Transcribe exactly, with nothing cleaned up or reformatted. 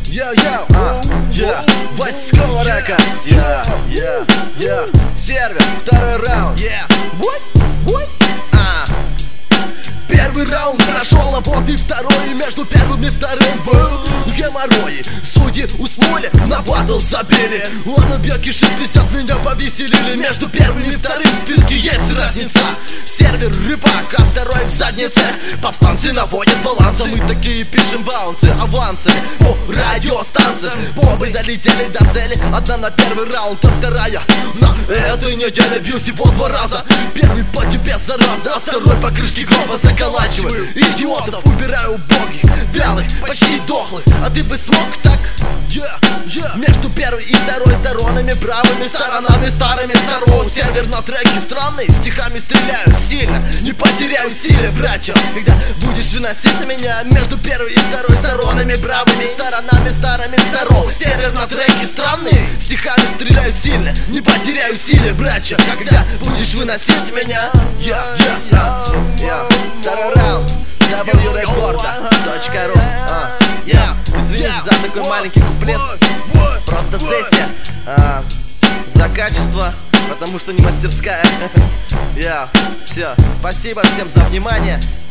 Йо, йо, а, я, Васькова Рекордс, я, я, я, сервер, второй раунд, я, what, what, а. Первый раунд прошел, а вот и второй. Между первым и вторым был геморрой. Судьи уснули, на батл забили. Он убьет, кишит, пиздят, меня повеселили. Между первым и вторым в списке есть разница. Сервер рыбак, а второй в заднице. Повстанцы наводят баланс, а мы такие пишем баунсы, авансы по радиостанциям. Оба долетели до цели, одна на первый раунд, а вторая на этой неделе. Бью всего два раза. Первый по тебе зараза, а второй по крышке гроба заколачиваю. Идиотов убираю убогих, вялых, почти дохлых. А ты бы смог так? Yeah, yeah. Между первой и второй сторонами, правыми сторонами, старыми сторон. Сервер на треке странный, стихами стреляю сильно, не потеряю силы, братья. Когда будешь выносить меня между первой и второй сторонами, правыми сторонами, старыми сторон. Сервер на треке странный, стихами стреляю сильно, не потеряю силы, братья. Когда будешь выносить меня, я, я, я, я. Второй раунд, дабл ю рекорда точка ру. Я, извините за такой маленький куплет. Просто сессия а, за качество, потому что не мастерская. Я, все, спасибо всем за внимание.